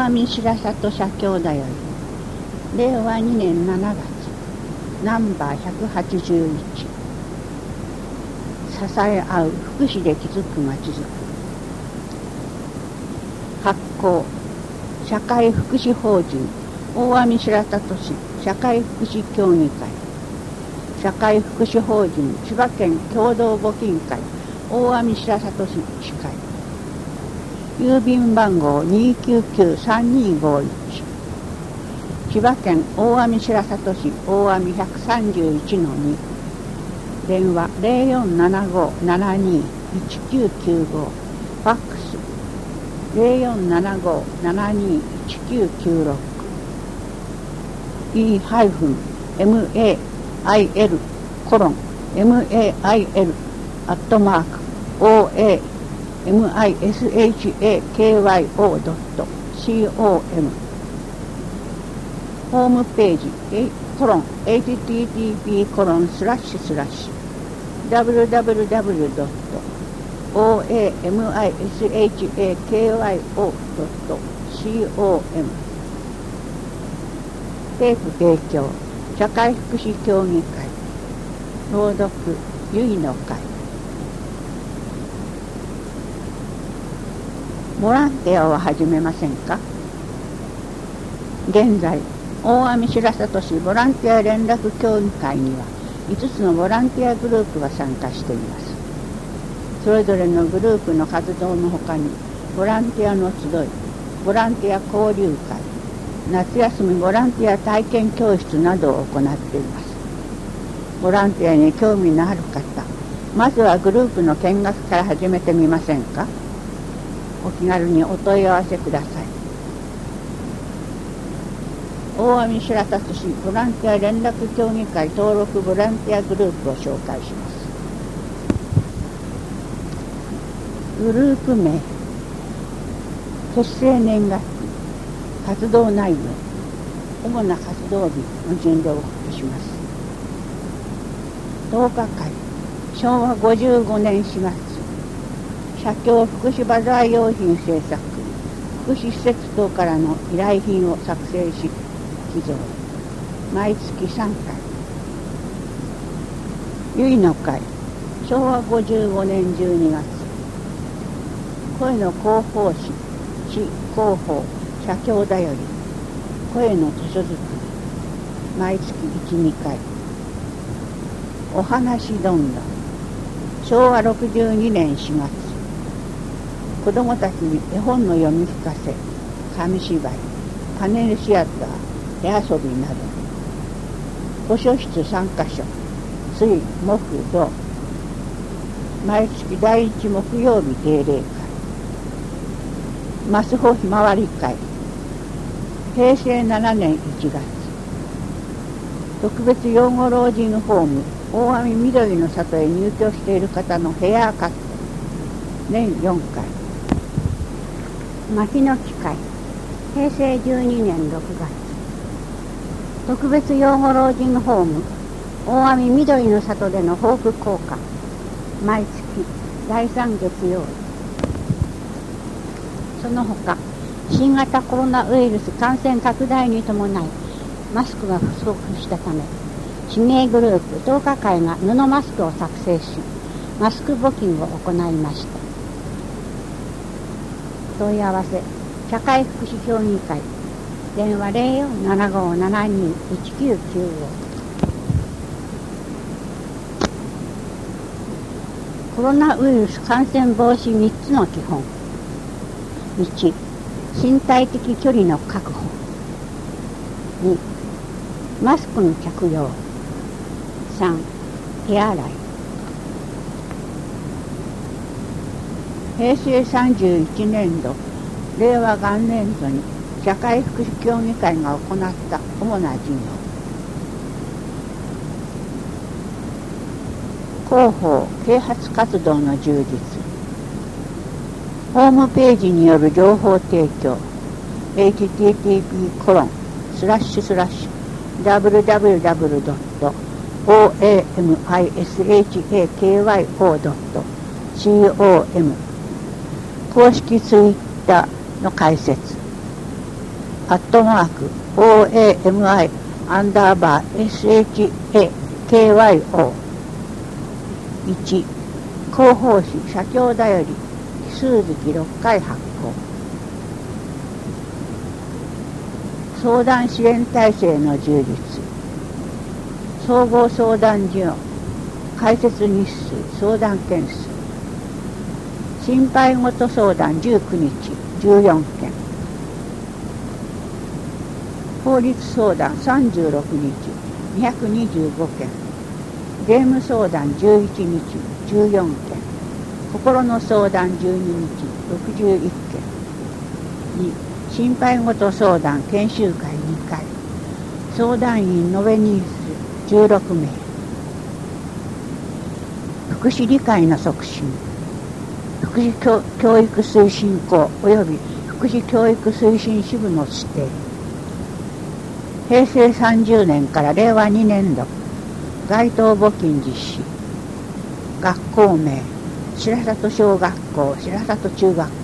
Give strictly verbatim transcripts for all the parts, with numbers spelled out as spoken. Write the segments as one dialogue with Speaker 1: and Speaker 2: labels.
Speaker 1: 大網白里社協だよりれいわにねんしちがつナンバーひゃくはちじゅういち支え合う福祉で築くまちづくり発行社会福祉法人大網白里市社会福祉協議会社会福祉法人千葉県共同募金会大網白里市市会郵便番号 にーきゅうきゅうさんにーごいち 千葉県大網白里市大網 ひゃくさんじゅういちのに 電話 ゼロよんななごななにいちきゅうきゅうご ファックス ゼロよんななごななにいちきゅうきゅうろく イーエムエーアイエル コロン エムエーアイエル アットマーク オーエーエムアイエスエイチエーケーワイオードットコム ホームページコロン エイチティーティーピー コロンスラッシュスラッシュ ダブリューダブリューダブリュードットオーエーエムアイエスエイチエーケーワイオードットコム テープ提供社会福祉協議会朗読ゆいの会ボランティアを始めませんか。現在大網白里市ボランティア連絡協議会にはいつつのボランティアグループが参加しています。それぞれのグループの活動のほかにボランティアの集い、ボランティア交流会、夏休みボランティア体験教室などを行っています。ボランティアに興味のある方、まずはグループの見学から始めてみませんか。お気軽にお問い合わせください。大網白里市ボランティア連絡協議会登録ボランティアグループを紹介します。グループ名、結成年月日、活動内容、主な活動日の順でお書きします。とおかかい、しょうわごじゅうごねんしがつ、社協福祉バザー用品製作、福祉施設等からの依頼品を作成し、寄贈、毎月さんかい。ゆいの会、しょうわごじゅうごねんじゅうにがつ、声の広報誌、市広報、社協だより、声の図書作り、毎月いち、にかい。お話どんどん、しょうわろくじゅうにねんしがつ、子どもたちに絵本の読み聞かせ、紙芝居、パネルシアター、手遊びなど、図書室さんかしょ、水、木、土、毎月だいいち木曜日定例会、マスホひまわり会、へいせいななねんいちがつ、特別養護老人ホーム大網緑の里へ入居している方のヘアカット、年よんかい。牧の木会、へいせいじゅうにねんろくがつ、特別養護老人ホーム大網緑の里でのホープ交換、毎月だいさん月曜日。その他、新型コロナウイルス感染拡大に伴いマスクが不足したため、市民グループとおかかいが布マスクを作成し、マスク募金を行いました。問い合わせ、社会福祉協議会、電話 ゼロよんななごななにいちきゅうきゅうご。コロナウイルス感染防止みっつの基本。いち、身体的距離の確保。に、マスクの着用。さん、手洗い。へいせいさんじゅういちねんど、れいわ元年度に社会福祉協議会が行った主な事業。広報・啓発活動の充実。ホームページによる情報提供。エイチティーティーピー コロンスラッシュスラッシュ ダブリューダブリューダブリュードットオーエーエムアイエスエイチエーケーワイオードットコム 公式ツイッターの開設。 アットマーク オーエーエムアイ アンダーバー エスエイチエーケーワイオー いち広報誌社協だより奇数月ろっかい発行。相談支援体制の充実。総合相談所開設日数相談件数。心配事相談じゅうくにちじゅうよんけん。法律相談さんじゅうろくにちにひゃくにじゅうごけん。ゲーム相談じゅういちにちじゅうよんけん。心の相談じゅうににちろくじゅういっけん。に心配事相談研修会にかい。相談員延べ人数じゅうろくめい。福祉理解の促進。福祉 教, 教育推進校及び福祉教育推進支部の指定。へいせいさんじゅうねんかられいわにねんど街頭募金実施。学校名白里小学校白里中学校。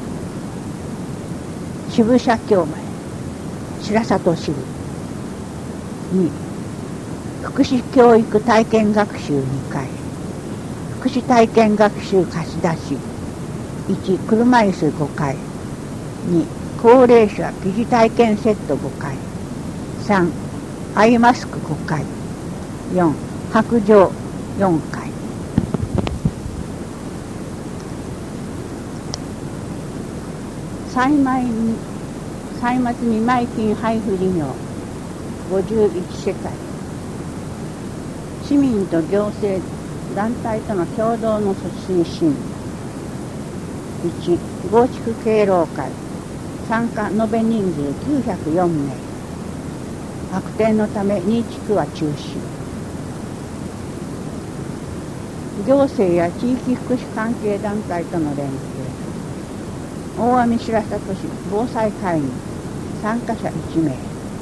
Speaker 1: 支部社協名白里支部。に福祉教育体験学習にかい。福祉体験学習貸し出し。いち車椅子ごかい。に高齢者疑似体験セットごかい。さんアイマスクごかい。よん白状よんかい。歳末に歳末見舞金配布事業ごじゅういちせかい。市民と行政団体との共同の推進。いち合築敬老会参加延べ人数きゅうひゃくよんめい。悪天のために地区は中止。行政や地域福祉関係団体との連携。大網白里市防災会議参加者いちめい。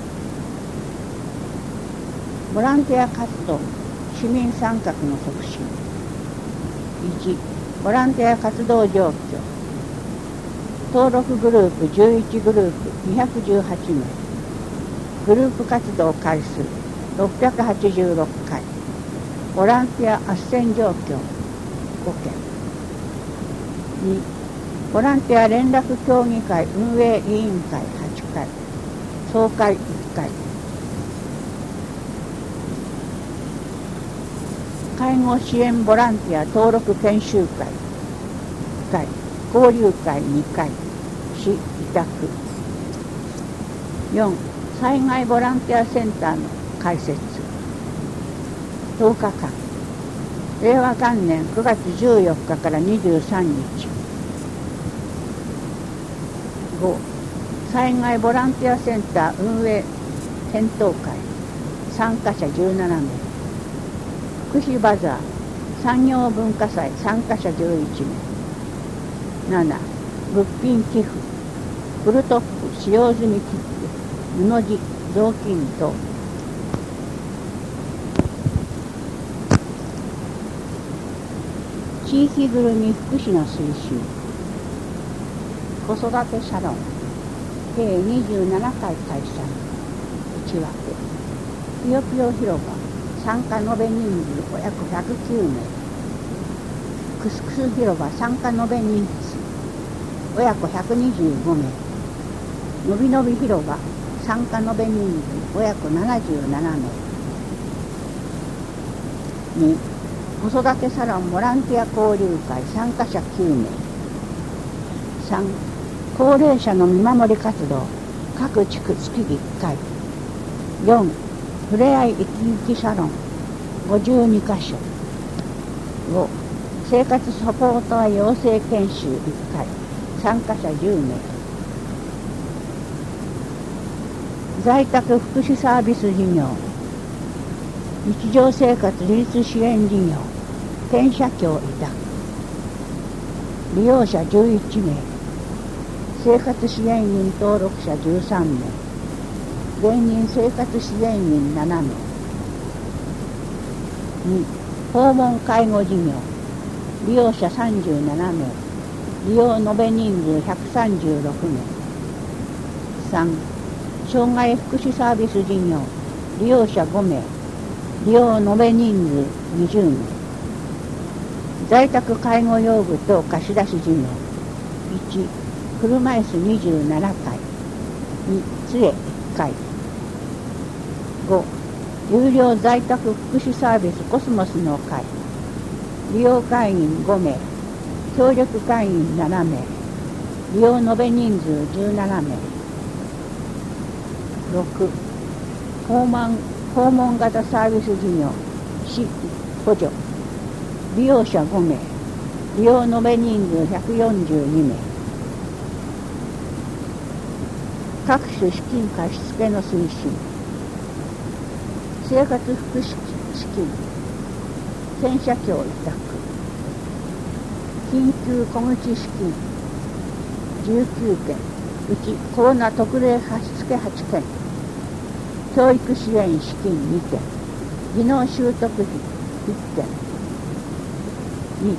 Speaker 1: ボランティア活動市民参画の促進。いちボランティア活動状況。登録グループじゅういちグループにひゃくじゅうはちめい。グループ活動回数ろっぴゃくはちじゅうろっかい。ボランティア斡旋状況ごけん。にボランティア連絡協議会運営委員会はちかい。総会いっかい。介護支援ボランティア登録研修会いっかい。交流会にかい。市委託。よん災害ボランティアセンターの開設とおかかん。れいわがんねんくがつじゅうよっかからにじゅうさんにち。ご災害ボランティアセンター運営検討会参加者じゅうななめい。福祉バザー産業文化祭参加者じゅういちめい。なな物品寄付フルトップ使用済み切符布地雑巾等。地域ぐるみ福祉の推進。子育てサロン計にじゅうななかい開催。内訳ぴよぴよ広場参加延べ人数約ひゃくきゅうめい。クスクス広場参加延べ人数親子ひゃくにじゅうごめい。のびのび広場参加延べ人数親子ななじゅうななめい。に子育てサロンボランティア交流会参加者きゅうめい。さん高齢者の見守り活動各地区月いっかい。よんふれあい生き生きサロンごじゅうにかしょ。ご生活サポーター養成研修いっかい参加者じゅうめい。在宅福祉サービス事業日常生活自立支援事業転社協委託。利用者じゅういちめい。生活支援員登録者じゅうさんめい。現任生活支援員ななめい。に訪問介護事業利用者さんじゅうななめい。利用延べ人数ひゃくさんじゅうろくめい。さん障害福祉サービス事業利用者ごめい、利用延べ人数にじゅうめい。在宅介護用具等貸し出し事業いち、車椅子にじゅうななかい、に、杖いっかい。ご、有料在宅福祉サービスコスモスの会、利用会員ごめい、協力会員ななめい、利用延べ人数じゅうななめい。ろく、訪問、訪問型サービス事業市補助、利用者ごめい、利用延べ人数ひゃくよんじゅうにめい。各種資金貸付の推進、生活福祉資金、洗車協委託、緊急小口資金じゅうきゅうけん、うちコロナ特例貸付はちけん、教育支援資金にけん、技能習得費いっけん、に、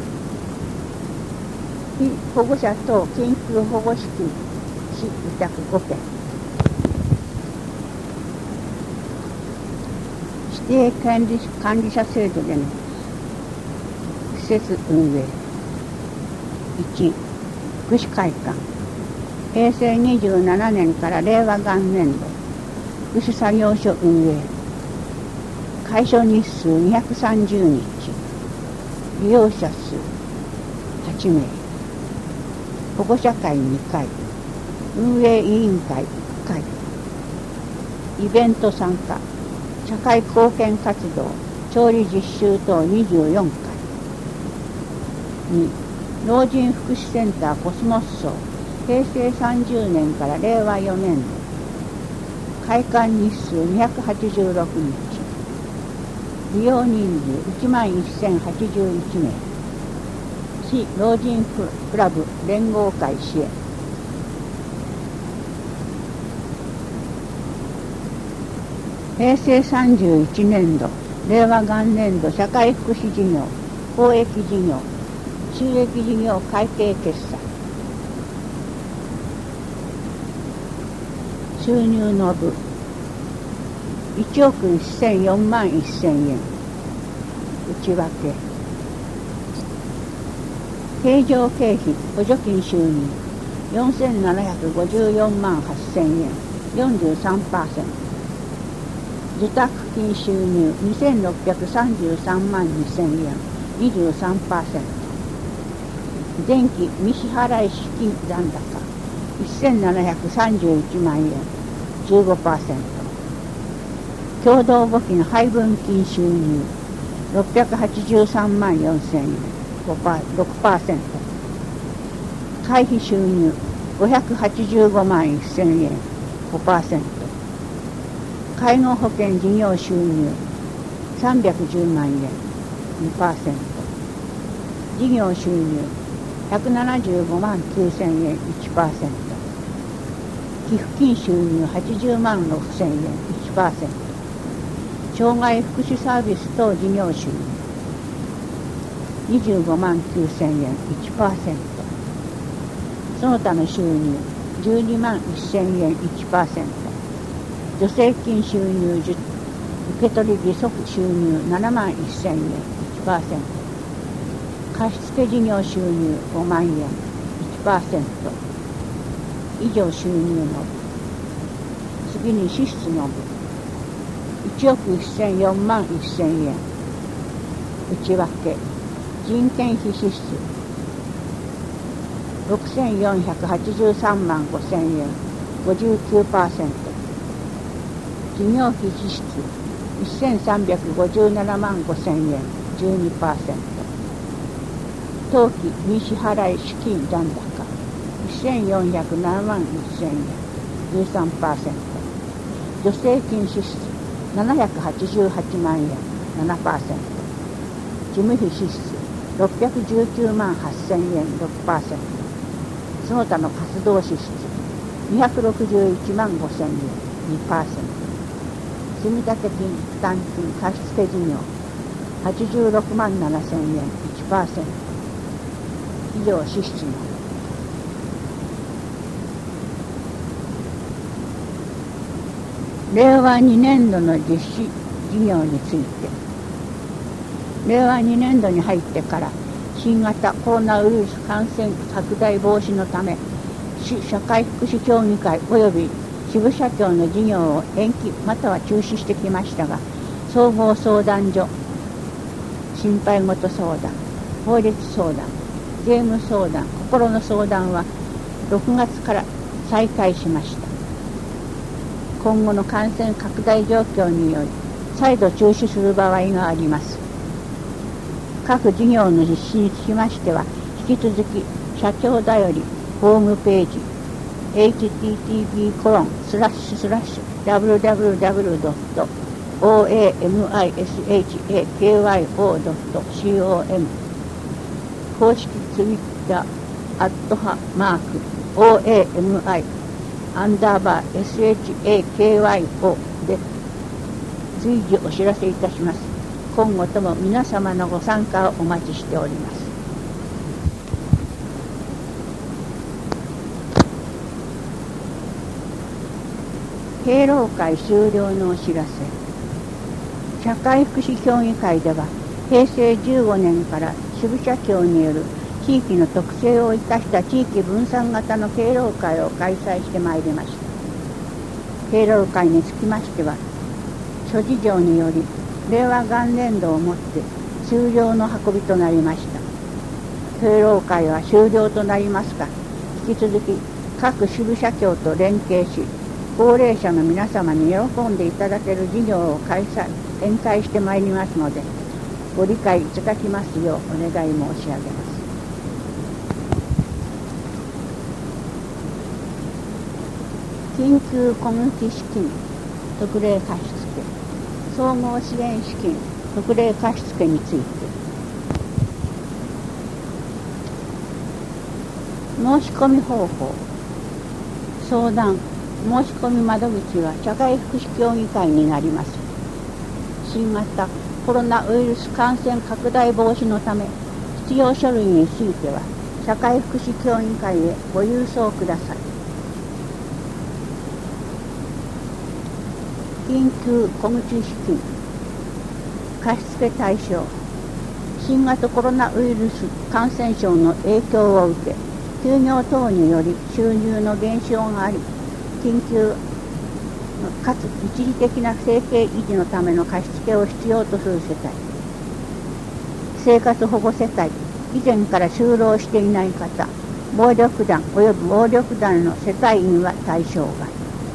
Speaker 1: 被保護者等緊急保護資金市委託ごけん、指定管理、管理者制度での施設運営いち、福祉会館、へいせいにじゅうななねんかられいわ元年度福祉作業所運営、開所日数にひゃくさんじゅうにち、利用者数はちめい、保護者会にかい、運営委員会いっかい、イベント参加、社会貢献活動、調理実習等にじゅうよんかい。に、老人福祉センターコスモス層、へいせいさんじゅうねんかられいわよねんど、開館日数にひゃくはちじゅうろくにち、利用人数いちまんせんはちじゅういちめい、市老人クラブ連合会支援。へいせいさんじゅういちねんど、れいわ元年度社会福祉事業、公益事業、収益事業会計決算。収入の部、いちおくせんよんまんせんえん。内訳。経常経費補助金収入よんせんななひゃくごじゅうよんまんはっせんえん、よんじゅうさんパーセント。受託金収入にせんろっぴゃくさんじゅうさんまんにせんえん、にじゅうさんパーセント。前期未支払い資金残高せんななひゃくさんじゅういちまんえん、じゅうごパーセント。共同募金配分金収入ろっぴゃくはちじゅうさんまんよんせんえん、ろくパーセント。会費収入ごひゃくはちじゅうごまんせんえん、ごパーセント。介護保険事業収入さんびゃくじゅうまんえん、にパーセント。事業収入ひゃくななじゅうごまんきゅうせんえん、いちパーセント。寄付金収入はちじゅうまんろくせんえん、いちパーセント。障害福祉サービス等事業収入にじゅうごまんきゅうせんえん、いちパーセント。その他の収入じゅうにまんせんえん、いちパーセント。助成金収入受け取り利息収入ななまんせんえん、いちパーセント。貸付事業収入ごまんえん、いちパーセント。以上収入の部。次に支出の部。いちおくせんよんまんせんえん。内訳。人件費支出ろくせんよんひゃくはちじゅうさんまんごせんえん、ごじゅうきゅうパーセント。事業費支出せんさんびゃくごじゅうななまんごせんえん、じゅうにパーセント。当期未支払い資金残高せんよんひゃくななまんせんえん、じゅうさんパーセント。助成金支出ななひゃくはちじゅうはちまんえん、ななパーセント。事務費支出ろっぴゃくじゅうきゅうまんはっせんえん、ろくパーセント。その他の活動支出にひゃくろくじゅういちまんごせんえん、にパーセント。積立金、負担金、貸付事業はちじゅうろくまんななせんえん、いちパーセント。以上支出のれいわにねんどの実施事業について、れいわにねんどに入ってから新型コロナウイルス感染拡大防止のため、市社会福祉協議会及び支部社長の事業を延期または中止してきましたが、総合相談所、心配事相談、法律相談、税務相談、心の相談はろくがつから再開しました。今後の感染拡大状況により再度中止する場合があります。各事業の実施につきましては、引き続き社長だよりホームページ エイチティーティーピーコロンスラッシュスラッシュダブリューダブリューダブリュードットオーエーエムアイエスエイチエーケーワイオードットコム 公式ツイッターアットハマーク オーエーエムアイ アンダーバー エスエイチエーケーワイオー で随時お知らせいたします。今後とも皆様のご参加をお待ちしております。敬老会終了のお知らせ。社会福祉協議会では、へいせいじゅうごねんから支部社長による地域の特性を生かした地域分散型の敬老会を開催してまいりました。敬老会につきましては、諸事情により令和元年度をもって終了の運びとなりました。敬老会は終了となりますが、引き続き各支部社長と連携し、高齢者の皆様に喜んでいただける事業を開催展開してまいりますので、ご理解いただきますようお願い申し上げます。緊急小口資金特例貸付、総合支援資金特例貸付について、申し込み方法、相談、申し込み窓口は社会福祉協議会になります。新型コロナウイルス感染拡大防止のため、必要書類については社会福祉協議会へご郵送ください。緊急小口資金貸付対象、新型コロナウイルス感染症の影響を受け、休業等により収入の減少があり、緊急かつ一時的な生計維持のための貸付を必要とする世帯、生活保護世帯、以前から就労していない方、暴力団及び暴力団の世帯員は対象外。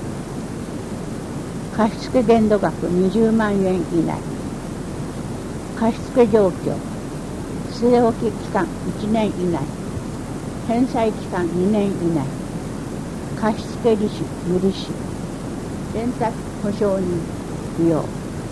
Speaker 1: 貸付限度額にじゅうまんえん以内。貸付状況、据え置き期間いちねん以内、返済期間にねん以内、貸付利子無利子、連帯保証人不要。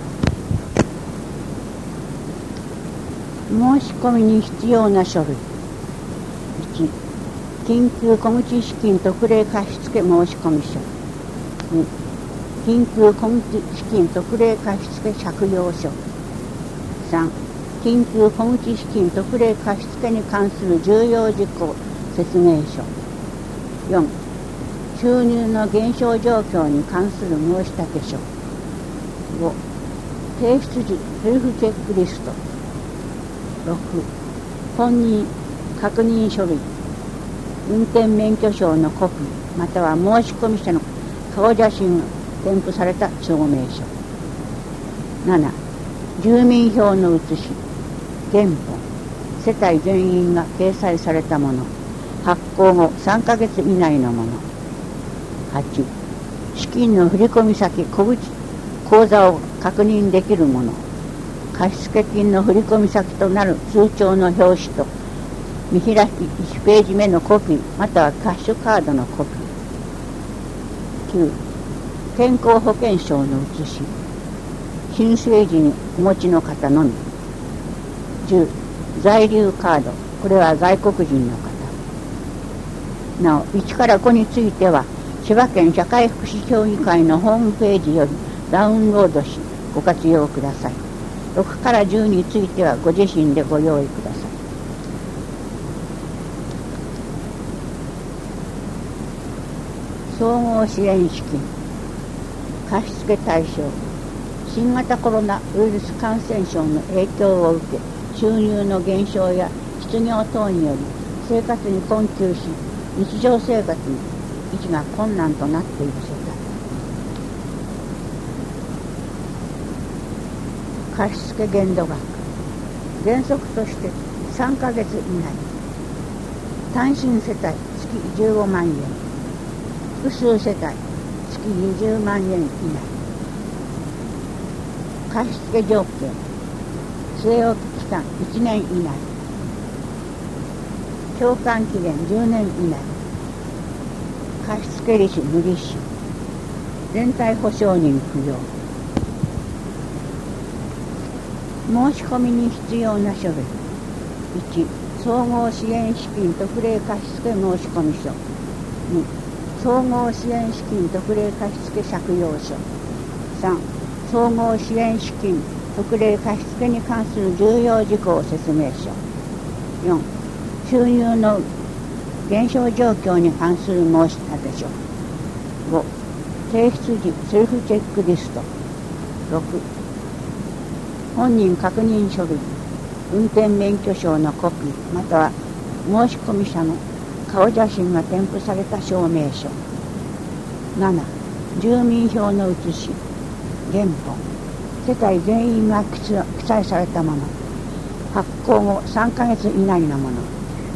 Speaker 1: 申し込みに必要な書類。いち、緊急小口資金特例貸付申込書。に、緊急小口資金特例貸付借用書。さん、緊急小口資金特例貸付に関する重要事項説明書。よん、収入の減少状況に関する申立書。ご、提出時セルフチェックリスト。ろく、本人確認書類、運転免許証のコピーまたは申込者の顔写真が添付された証明書。なな、住民票の写し、原本、世帯全員が掲載されたもの、発行後さんかげつ以内のもの。はち、資金の振込先、小口口座を確認できるもの、貸付金の振込先となる通帳の表紙と見開きいちページ目のコピーまたはキャッシュカードのコピー。きゅう、健康保険証の写し、新生児にお持ちの方のみ。じゅう、在留カード、これは外国人の方。なおいちからごについては千葉県社会福祉協議会のホームページよりダウンロードしご活用ください。ろくからじゅうについてはご自身でご用意ください。総合支援資金、 貸付対象、新型コロナウイルス感染症の影響を受け、収入の減少や失業等により生活に困窮し、日常生活に維持が困難となっている世帯。貸付限度額、原則としてさんかげつ以内、単身世帯月じゅうごまんえん、複数世帯月にじゅうまんえん以内。貸付条件、据え置き期間いちねん以内、償還期限じゅうねん以内、貸付利子無利子、連帯保証人不要。申し込みに必要な書類。いち、総合支援資金特例貸付申込書。に、総合支援資金特例貸付借用書。さん、総合支援資金特例貸付に関する重要事項説明書。よん、収入の減少状況に関する申し立て書。ご、提出時セルフチェックリスト。ろく、本人確認書類、運転免許証のコピーまたは申込者の顔写真が添付された証明書。なな、住民票の写し、原本、世帯全員が記載されたもの、発行後さんかげつ以内のもの。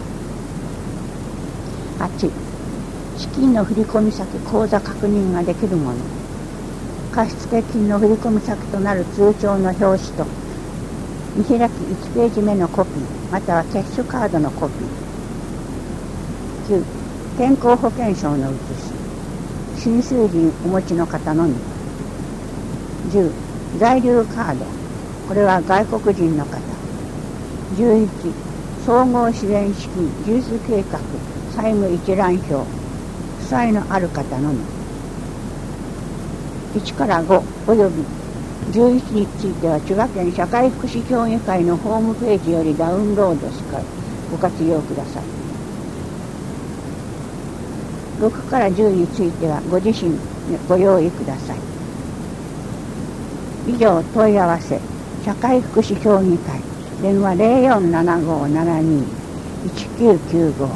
Speaker 1: はち、資金の振込先口座確認ができるもの、貸付金の振込先となる通帳の表紙と見開きいちページ目のコピーまたはキャッシュカードのコピー。きゅう、健康保険証の写し、新成人お持ちの方のみ。じゅう、在留カード、これは外国人の方。じゅういち、総合支援資金自立計画債務一覧表、負債のある方のみ。いちからごおよびじゅういちについては千葉県社会福祉協議会のホームページよりダウンロードしかご活用ください。ろくからじゅうについてはご自身ご用意ください。以上問い合わせ社会福祉協議会電話 ゼロよんななごーななにーいちきゅうきゅうご。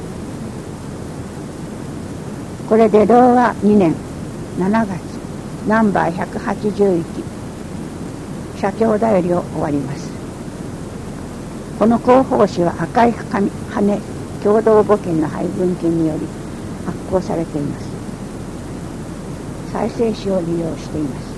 Speaker 1: これでろうわにねんしちがつナンバーひゃくはちじゅういち社協だよりを終わります。この広報誌は赤い羽共同募金の配分金により発行されています。再生紙を利用しています。